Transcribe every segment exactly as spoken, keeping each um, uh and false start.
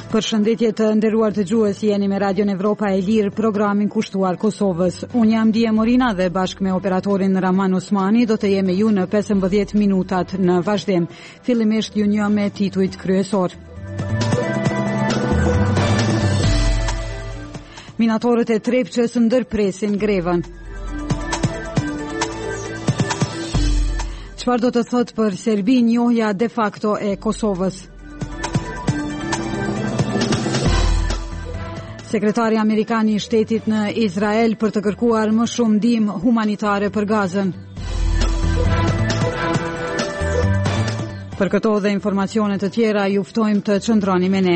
Përshëndetje të nderuar dëgjues, jeni me Radion Evropa e Lirë, programin kushtuar Kosovës. Unë jam Dije Morina dhe bashkë me operatorin Raman Osmani do të jemi ju në pesëmbëdhjetë minutat në vazhdim. Fillimisht ju një me titujt kryesor. Minatorët e Trepçës ndërpresin grevën. Çfarë do të thotë për Serbi njohja de facto e Kosovës? Sekretari Amerikan i Shtetit në Izrael për të kërkuar më shumë ndihmë humanitare për Gazën. Për këto dhe informacione të tjera ju ftojmë të qëndroni me ne.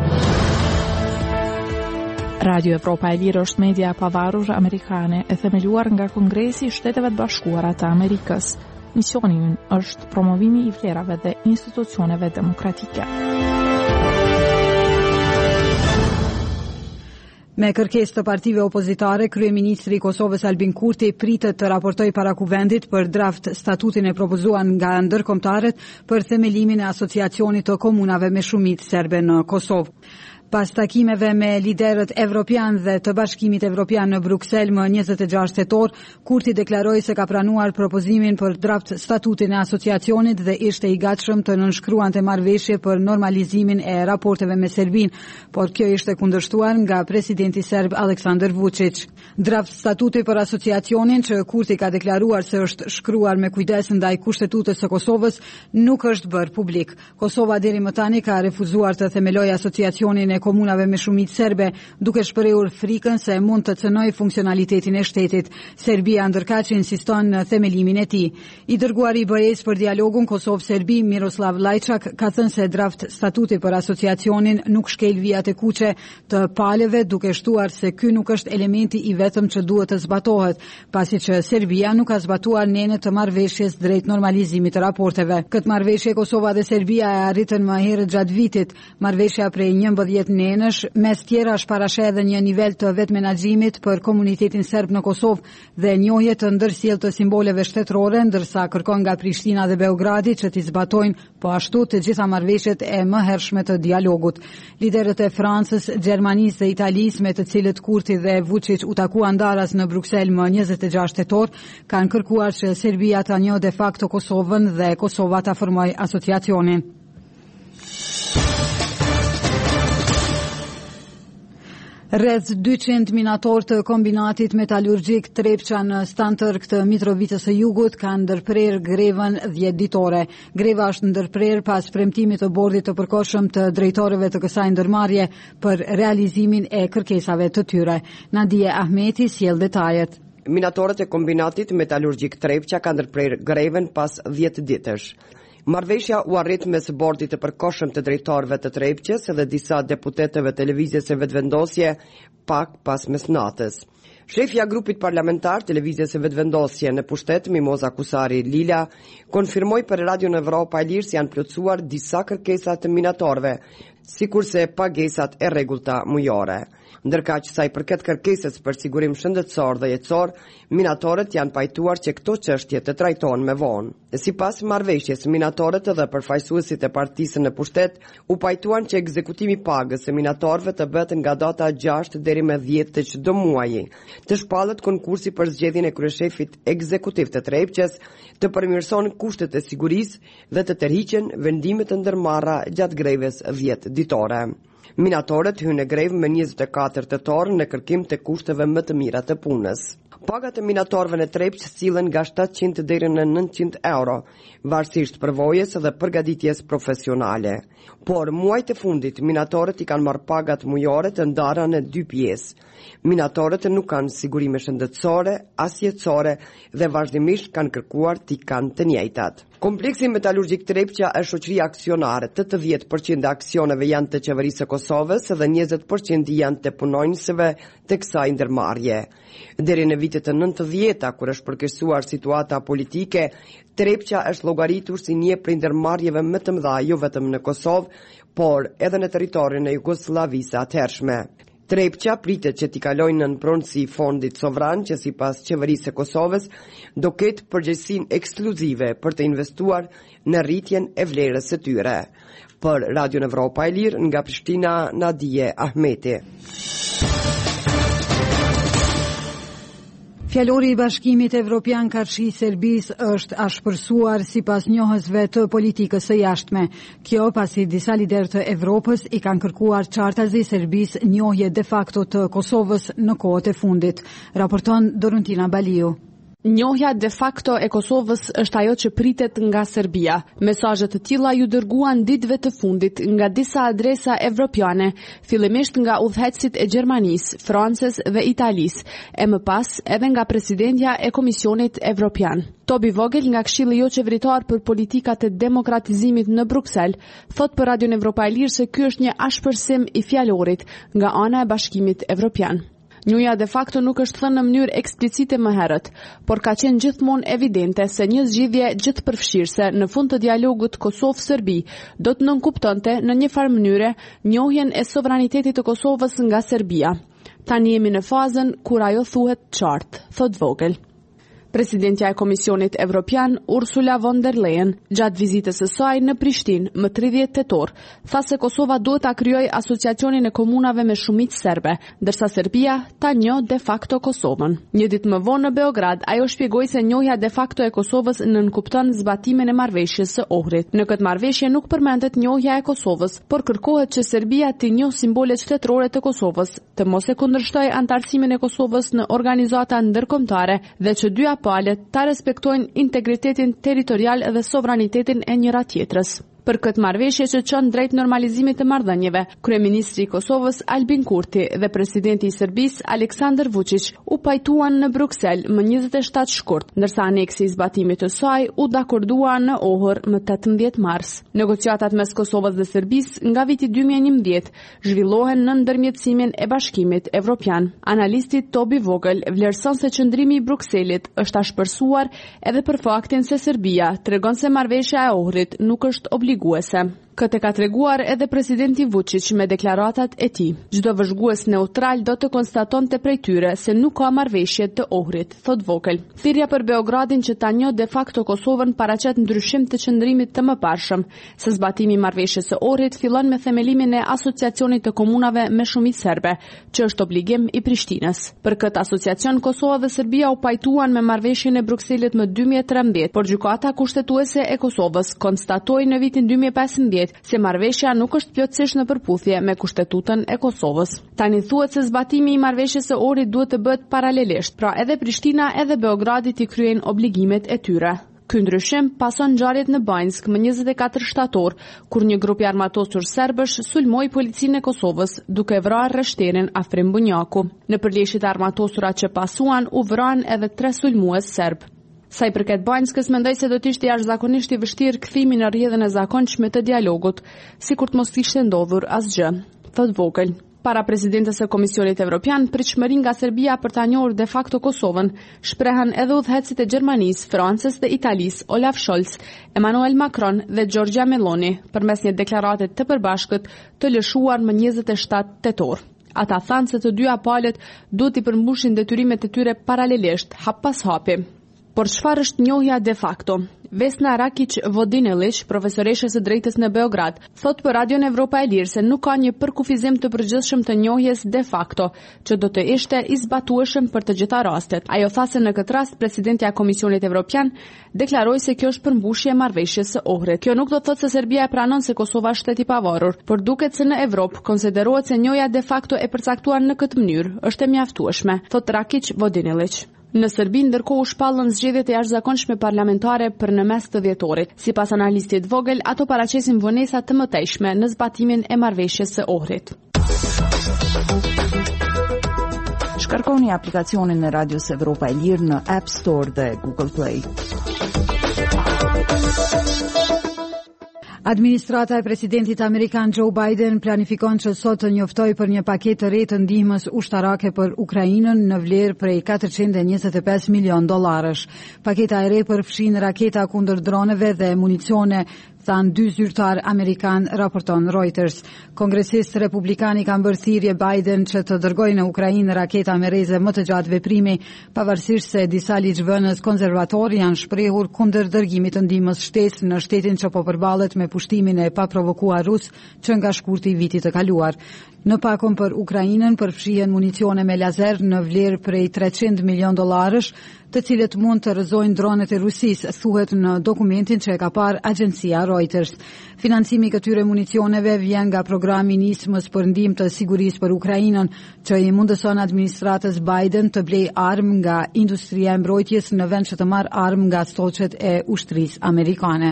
Radio Evropa e Lirë është media e pavarur amerikane e themeluar nga Kongresi i Shteteve të Bashkuara të Amerikës. Misioni i ynë është promovimi i vlerave dhe institucioneve demokratike. Me kërkesë të partive opozitare, kryeministri i Kosovës Albin Kurti pritet të raportojë para Kuvendit për draft statutin e propozuar nga ndërkombëtarët për themelimin e asociacionit të komunave me shumicë serbe në Kosovë. Pas takimeve me liderët evropian dhe të Bashkimit Evropian në Bruksel më njëzet e gjashtë tetor, Kurti deklaroi se ka pranuar propozimin për draft statutin e asociacionit dhe ishte i gatshëm të nënshkruante marrëveshje për normalizimin e raporteve me Serbin, por kjo ishte kundërshtuar nga presidenti serb Aleksandar Vučić. Draft statuti për asociacionin, që Kurti ka deklaruar se është shkruar me kujdes ndaj Kushtetutës së Kosovës, nuk është bërë publik. Kosova deri më tani ka refuzuar të themelojë asociacionin e komunave me shumicë serbe, duke shprehur frikën se mund të cënojë funksionalitetin e shtetit. Serbia ndërkaq insiston në themelimin e tij. I dërguari i B E-s për dialogun Kosovë-Serbi, Miroslav Lajçak, ka thënë se draft statuti për asociacionin nuk shkel vijat e kuqe të palëve, duke shtuar se ky nuk është elementi i vetëm që duhet të zbatohet, pasi që Serbia nuk ka zbatuar nenë të marrëveshjes drejt normalizimit të raporteve. Këtë marrëveshje Kosova dhe Serbia e arritën më herët gjatë vitit. Marrëveshja prej njëmbëdhjetë nenësh, mes tjera është parashe edhe një nivel të vetë menaxhimit për komunitetin serb në Kosovë dhe njohje të ndërsjellë të simboleve shtetërore, ndërsa kërkon nga Prishtina dhe Beogradi që t'i zbatojnë po ashtu të gjitha marrëveshjet e mëhershme të dialogut. Liderët e Francës, Gjermanisë dhe Italisë, me të cilët Kurti dhe Vučić u takuan daras në Bruksel më njëzet e gjashtë tetor, kanë kërkuar që Serbia ta njohë de facto Kosovën dhe Kosova ta formojë asociacionin. Rreth dyqind minator të kombinatit metalurgjik Trepça në Stantërk të Mitrovicës së Jugut kanë ndërprer grevën dhjetë ditore. Greva është ndërprer pas premtimit të bordit të përkohshëm të drejtorëve të kësaj ndërmarrje për realizimin e kërkesave të tyre. Nadia Ahmeti sjell detajet. Minatorët e kombinatit metalurgjik Trepça kanë ndërprer grevën pas dhjetë ditësh. Marrëveshja u arrit mes bordit të përkohshëm të drejtorëve të Trepçës dhe disa deputetëve të lëvizjes së vetëvendosje pak pas mesnatës. Shefja e grupit parlamentar të lëvizjes së vetëvendosje në pushtet, Mimoza Kusari Lila, konfirmoi për Radion Evropa e Lirë se janë plotësuar disa kërkesa të minatorëve, sikurse pagesat e rregullta mujore. Ndërkaq sa i përket kërkesës për sigurim shëndetësor dhe jetësor, minatorët janë pajtuar që këto çështje të trajtohen më vonë. Sipas marrëveshjes, minatorët dhe përfaqësuesit e partisë në pushtet u pajtuan që ekzekutimi i pagës së minatorëve të bëhet nga data gjashtë deri më dhjetë të çdo muaji. Të shpallet konkursi për zgjedhjen e kryeshefit ekzekutiv të Trepçës, të përmirëson kushtet e sigurisë dhe të tërhiqen vendimet të ndërmarra gjatë grevës dhjetë ditore. Minatorët hynë në grevë me njëzet e katër tetor në kërkim të kushteve më të mira të punës. Pagat e minatorëve në Trepçë sillen nga shtatëqind deri në nëntëqind euro, varësisht përvojës dhe përgatitjes profesionale. Por muajt e fundit minatorët i kanë marrë pagat mujore të ndara në dy pjesë. Minatorët nuk kanë sigurime shëndetësore, as jetësore dhe vazhdimisht kanë kërkuar t'i kanë të njëjtat. Kompleksi metalurgjik Trepça është shoqëri aksionare, tetëdhjetë përqind e aksioneve janë të qeverisë së Kosovës dhe njëzet përqind janë të punonjësve të kësaj ndërmarrje. Deri në vitet e nëntëdhjeta, kur është përkeqësuar situata politike, Trepça është llogaritur si një prej ndërmarrjeve më të mëdha jo vetëm në Kosovë, por edhe në territorin e Jugosllavisë atëhershme. Trepça pritet që t'i kalojnë në pronësi fondit sovran që sipas qeverisë së Kosovës do ketë përgjegjësinë ekskluzive për të investuar në rritjen e vlerës së tyre. Për Radio Evropa e Lirë nga Prishtina, Nadije Ahmeti. Fjalori i Bashkimit Evropian karshi Serbisë është ashpërsuar sipas njohësve të politikës së jashtme. Kjo pasi disa lider të Evropës i kanë kërkuar qartazi Serbisë njohje de facto të Kosovës në kohët e fundit, raporton Dorontina Baliu. Njohja de facto e Kosovës është ajo që pritet nga Serbia. Mesazhe të tilla ju dërguan ditëve të fundit nga disa adresa evropiane, fillimisht nga udhëheqësit e Gjermanisë, Francës dhe Italisë, e më pas edhe nga presidentja e Komisionit Evropian. Toby Vogel nga Këshilli jo qeveritar për politikat e demokratizimit në Bruksel, thot për Radio Evropa e Lirë se ky është një ashpërsim i fjalorit nga ana e Bashkimit Evropian. Njohja de facto nuk është thënë në mënyrë eksplicite më herët, por ka qenë gjithmonë evidente se një zgjidhje gjithëpërfshirëse në fund të dialogut Kosovë-Serbi do të nënkuptonte në një farë mënyre njohjen e sovranitetit të Kosovës nga Serbia. Tani jemi në fazën kur ajo thuhet qartë, thot Vogel. Presidentja e Komisionit Evropian, Ursula von der Leyen, gjatë vizitës së saj në Prishtinë më tridhjetë tetor, tha se Kosova duhet ta krijojë asociacionin e komunave me shumicë serbe, ndërsa Serbia ta njohë de facto Kosovën. Një ditë më vonë në Beograd, ajo shpjegoi se njohja de facto e Kosovës nënkupton zbatimin e marrëveshjes së Ohrit. Në këtë marrëveshje nuk përmendet njohja e Kosovës, por kërkohet që Serbia të njohë simbolet shtetërore të Kosovës, të mos e kundërshtojë antarësimin e Kosovës në organizata ndërkombëtare dhe që dy palët ta respektojnë integritetin territorial dhe sovranitetin e njëra tjetrës. Për këtë marrëveshje që çon drejt normalizimit të marrëdhënieve, kryeministri i Kosovës Albin Kurti dhe presidenti i Serbisë Aleksandar Vučić u pajtuan në Bruksel më njëzet e shtatë shkurt, ndërsa aneksi i zbatimit të saj u dakordua në Ohër më tetëmbëdhjetë mars. Negociatat mes Kosovës dhe Serbisë nga viti dy mijë e njëmbëdhjetë zhvillohen në ndërmjetësimin e Bashkimit Evropian. Analisti Toby Vogel vlerëson se qëndrimi i Brukselit është ashpërsuar edhe për faktin se Serbia tregon se marrëveshja e Ohrit nuk është obliguese. Këtë ka treguar edhe presidenti Vučić me deklaratat e tij. Çdo vëzhgues neutral do të konstatonte prej tyre se nuk ka marrëveshje të Ohrit, thot Vogel. Thirrja për Beogradin që ta njohë de facto Kosovën paraqet ndryshim të qëndrimit të mëparshëm, se zbatimi i marrëveshjes së Ohrit fillon me themelimin e asociacionit të komunave me shumicë serbe, që është obligim i Prishtinës. Për këtë asociacion Kosova dhe Serbia u pajtuan me marrëveshjen e Brukselit më dy mijë e trembëdhjetë, por gjykata kushtetuese e Kosovës konstatoi në vitin dy mijë e pesëmbëdhjetë se marrëveshja nuk është plotësisht në përputhje me kushtetutën e Kosovës. Tani thuhet se zbatimi i marrëveshjes së Ohrit duhet të bëhet paralelisht, pra edhe Prishtina edhe Beogradi të kryejnë obligimet e tyre. Ky ndryshim pason ngjarjet në Banjsk më njëzet e katër shtator, kur një grup i armatosur serbësh sulmoi policinë e Kosovës duke vrarë rreshterin Afrim Bunjaku. Në përleshjet e armatosura që pasuan u vranë edhe tre sulmues serb. Sa i përket Banjskës, mendoj se do të ishte jashtëzakonisht i vështirë kthimi në rrjedhën e zakonshme të dialogut, sikur të mos kishte ndodhur asgjë, thot Vogel. Para presidentës së Komisionit Evropian, pritshmëri nga Serbia për ta njohur de facto Kosovën shprehen edhe udhëheqësit e Gjermanisë, Francës dhe Italisë, Olaf Scholz, Emmanuel Macron dhe Giorgia Meloni, përmes një deklarate të përbashkët të lëshuar më njëzet e shtatë tetor. Ata thanë se të dyja palët duhet i përmbushin detyrimet e tyre paralelisht, hap pas hapi. Por çfarë është njohja de facto? Vesna Rakić Vodinelić, profesoreshe së drejtës në Beograd, thot për Radio Evropa e Lirë se nuk ka një përkufizim të përgjithshëm të njohjes de facto, që do të ishte i zbatueshëm për të gjitha rastet. Ajo tha se në këtë rast presidentja e Komisionit Evropian deklaroi se kjo është përmbushje e marrëveshjes së Ohrit. Kjo nuk do të thotë se Serbia e pranon se Kosova është shtet i pavarur, por duket se në Evropë konsiderohet se njohja de facto e përcaktuar në këtë mënyrë është e mjaftueshme, thot Rakić Vodinelić. Në Serbi ndërkohë u shpallën zgjedhjet e jashtëzakonshme parlamentare për në mes të dhjetorit. Sipas analistit Vogel, ato paraqesin vonesa të mëtejshme në zbatimin e marrëveshjes së Ohrit. Shkarkoni aplikacionin e Radios Evropa e Lirë në App Store dhe Google Play. Administrata e presidentit amerikan Joe Biden planifikon që sot të njoftoj për një paketë të re të ndihmës ushtarake për Ukrainën në vlerë prej katërqind e njëzet e pesë milion dollarësh. Paketa e re përfshin raketa kundër droneve dhe municione than dy zyrtar amerikan, raporton Reuters. Kongresist republikani kanë bërë thirrje Biden që të dërgojë në Ukrainë raketa me reze më të gjatë veprimi, pavarësisht se disa ligjvënës konservator janë shprehur kundër dërgimit të ndihmës shtesë në shtetin që po përballet me pushtimin e paprovokuar rus që nga shkurti i vitit të kaluar. Në pakon për Ukrainën përfshihen municione me lazer në vlerë prej treqind milion dollarësh, të cilët mund të rrëzojnë dronet e Rusisë, thuhet në dokumentin që e ka parë agjencia Reuters. Financimi i këtyre municioneve vjen nga programi i nismës për ndihmë të sigurisë për Ukrainën, që i mundëson administratës Biden të blejë armë nga industria e mbrojtjes në vend që të marrë armë nga stoqet e ushtrisë amerikane.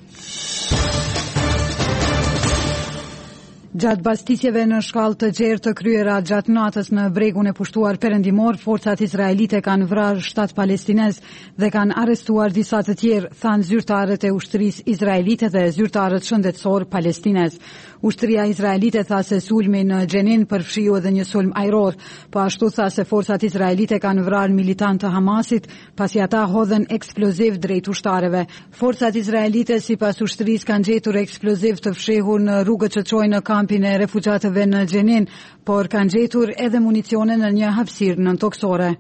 Gjatë bastisjeve në shkallë të gjerë të kryera gjatë natës në bregun e pushtuar perëndimor, forcat izraelite kanë vrarë shtat palestinez dhe kanë arrestuar disa të tjerë, thanë zyrtarët e ushtrisë izraelite dhe zyrtarët shëndetësor palestinez. Ushtria izraelite tha se sulmi në Xhenin përfshiu edhe një sulm ajror, po ashtu tha se forcat izraelite kanë vrarë militantë të Hamasit pasi ata hodhen eksploziv drejt ushtarëve. Forcat izraelite sipas ushtrisë kanë gjetur eksploziv të fshehur në rrugët që çojnë në kampin e refugjatëve në Xhenin, por kanë gjetur edhe municione në një hapësirë nëntoksore.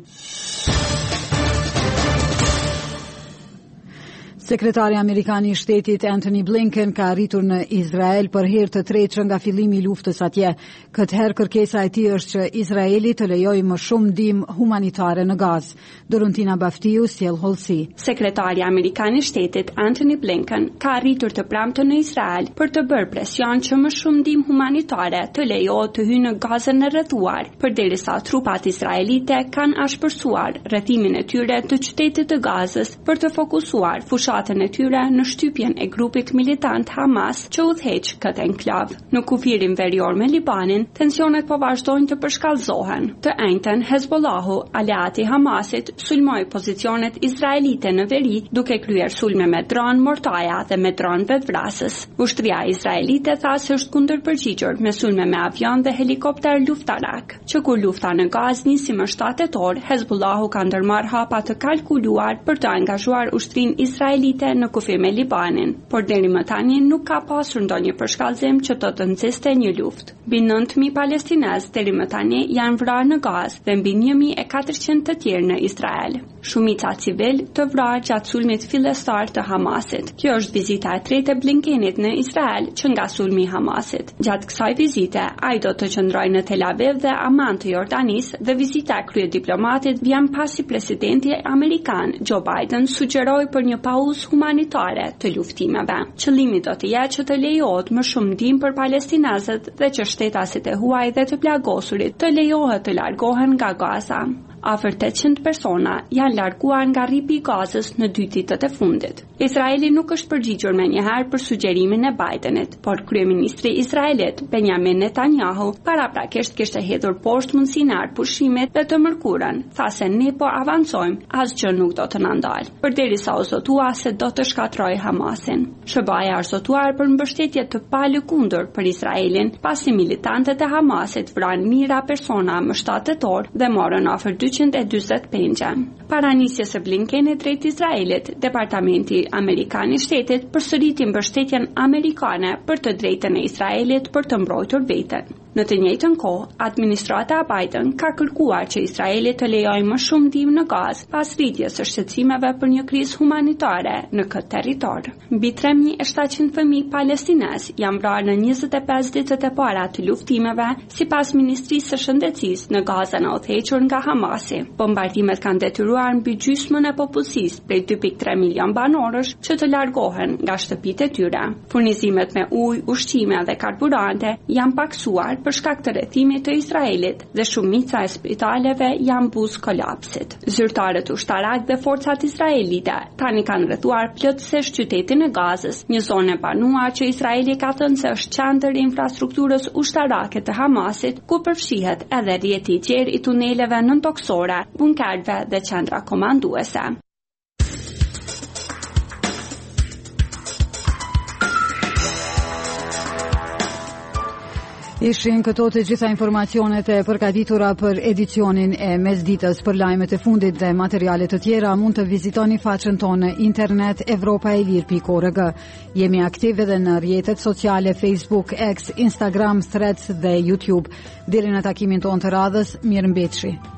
Sekretari Amerikan i Shtetit Antony Blinken ka arritur në Izrael për herë të tretë që nga fillimi i luftës atje. Këtë herë kërkesa e tij është që Izraeli të lejojë më shumë ndihmë humanitare në Gazë. Dorontina Baftiu sjell hollësi. Sekretari Amerikan i Shtetit Antony Blinken ka arritur të premten në Izrael për të bërë presion që më shumë ndihmë humanitare të lejohet të hyjë në Gazën e rrethuar, përderisa trupat izraelite kanë ashpërsuar rrethimin e tyre të qytetit të Gazës për të fokusuar fushat e tyre në shtypjen e grupit militant Hamas që udhëheq këtë enklav. Në kufirin verior me Libanin, tensionet po vazhdojnë të përshkallëzohen. Të njëjtën, Hezbollahu, aleati Hamasit, sulmoi pozicionet izraelite në veri duke kryer sulme me dron mortaja dhe me dron vetvrasës. Ushtria izraelite tha se është kundërpërgjigjur me sulme me avion dhe helikopter luftarak. Që kur lufta në Gazë nisi më shtatë tetor, Hezbollahu ka ndërmarrë hapa të kalkuluar për të angazhuar ushtrinë izraelite në kufir me Libanin, por deri më tani nuk ka pasur ndonjë përshkallëzim që të të nxiste një luftë. Mbi nëntë mijë palestinezë deri më tani janë vrarë në Gazë dhe mbi një mijë e katërqind të tjerë në Izrael. Shumica civil të vrarë gjatë sulmit fillestar të Hamasit. Kjo është vizita e tretë e Blinkenit në Izrael që nga sulmi i Hamasit. Gjatë kësaj vizite, ai do të qëndrojë në Tel Aviv dhe Amman të Jordanisë dhe vizita e kryediplomatit vjen pasi presidenti amerikan Joe Biden sugjeroi për një pauzë humanitare të luftimeve. Qëllimi do të jetë që të lejohet më shumë ndihmë për palestinezët dhe që shtetasit e huaj dhe të plagosurit të lejohet të largohen nga Gaza. Afër tetëqind persona janë larguar nga rripi i Gazës në dy ditët e fundit. Izraeli nuk është përgjigjur menjëherë për sugjerimin e Bidenit, por kryeministri izraelit Benjamin Netanyahu paraprakisht kishte hedhur poshtë mundësinë e pushimit dhe të mërkurën, tha se ne po avancojmë, asgjë nuk do të na ndalë, përderisa u zotua se do të shkatrojë Hamasin. Shëbaja është zotuar për mbështetje të palëkundur për Izraelin, pasi militantët e Hamasit vranë mijëra persona më shtatë tetor dhe morën afër dyqind e dyzet pengje. Para nisjes së Blinkenit drejt Izraelit, Departamenti Amerikan i Shtetit përsëriti mbështetjen amerikane për të drejtën e Izraelit për të mbrojtur veten. Në të njëjtën kohë, administrata e Biden ka kërkuar që Izraeli të lejojë më shumë ndihmë në Gazë pas rritjes së shqetësimeve për një krizë humanitare në këtë territor. Mbi tre mijë e shtatëqind fëmijë palestinezë janë vrarë në njëzet e pesë ditët e para të luftimeve, sipas Ministrisë së Shëndetësisë në Gazën e udhëhequr nga Hamasi. Bombardimet kanë detyruar mbi gjysmën e popullsisë prej dy pikë tre milion banorësh që të largohen nga shtëpitë e tyre. Furnizimet me ujë, ushqime dhe karburante janë paksuar për shkak të rrethimit të Izraelit dhe shumica e spitaleve janë buz kolapsit. Zyrtarët ushtarak dhe forcat izraelite tani kanë rrethuar plotësisht qytetin e Gazës, një zonë e banuar që Izraeli ka thënë se është qendër e infrastrukturës ushtarake të Hamasit, ku përfshihet edhe rrjeti i gjerë i tuneleve nëntoksore, bunkerëve dhe qendra komanduese. Ishin këto të gjitha informacionet e përgatitura për edicionin e mesditës. Për lajmet e fundit dhe materiale të tjera mund të vizitoni faqen tonë internet evropaelir pikë org. Jemi aktiv edhe në rrjetet sociale Facebook, X, Instagram, Threads dhe YouTube. Deri në takimin tonë të radhës, mirëmbëjtje.